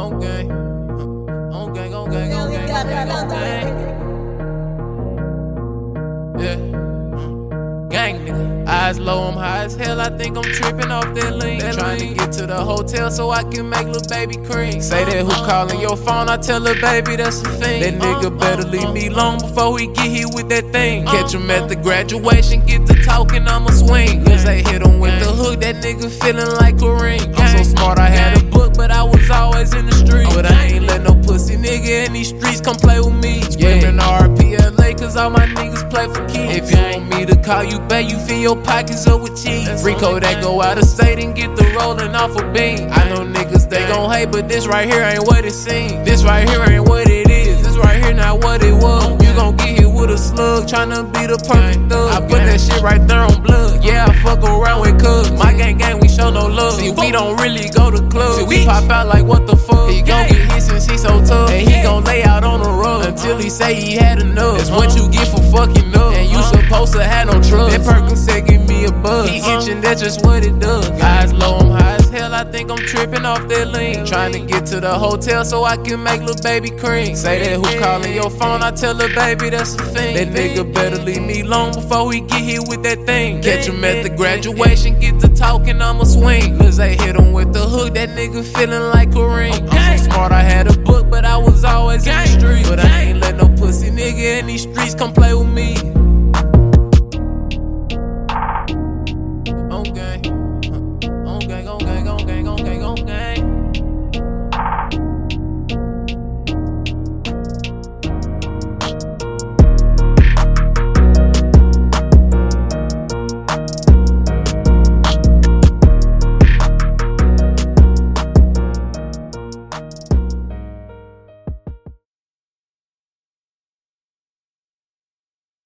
On gang. On gang, on gang, on gang, on gang, on gang. Yeah. Gang nigga. Eyes low, I'm high as hell. I think I'm tripping off that lean. Trying to get to the hotel so I can make lil' baby cream. Say that who calling your phone, I tell her baby that's a thing. That nigga better leave me alone before he get hit with that thing. Catch him at the graduation, get to talking, I'ma swing. Cause they hit him with the hook, that nigga feeling like Kareem. I'm so smart, I had a book, but I was always in the street. But I ain't let no pussy nigga in these streets come play with me. Screaming RPLA, cause all my niggas play for keys. If you want me to call you back, you fill your pockets up with cheese. Rico that go out of state and get the rolling off a beam. I know niggas they gon' hate, but this right here ain't what it seems. This right here ain't what it is. This right here not what it was. You gon' get hit with a slug, tryna be the perfect thug. I put that shit right there on blood. Yeah, I fuck around with cuz. My gang, we show no love. See, we don't really go to clubs. See, we pop out like what the fuck. He gon' get hit since he so tough. And he gon' lay out on the rug until he say he had enough. That's what you get for fucking up. And you supposed to have no trust. That Perkins said give me a buzz. He itching, that's just what it does. Eyes low, I'm high as hell. I think I'm tripping off that lean. Trying to get to the hotel so I can make lil' baby cream. Say that who calling your phone, I tell her baby that's a thing. That nigga better leave me alone before he get hit with that thing. Catch him at the graduation, get to talking, I'ma swing. Cause they hit him with the hook, that nigga feeling like Kareem. I'm so smart, I had a book, but I was always in the street. But I ain't let no pussy nigga in these streets come play with me. On gang, on gang, on gang, on gang, on gang.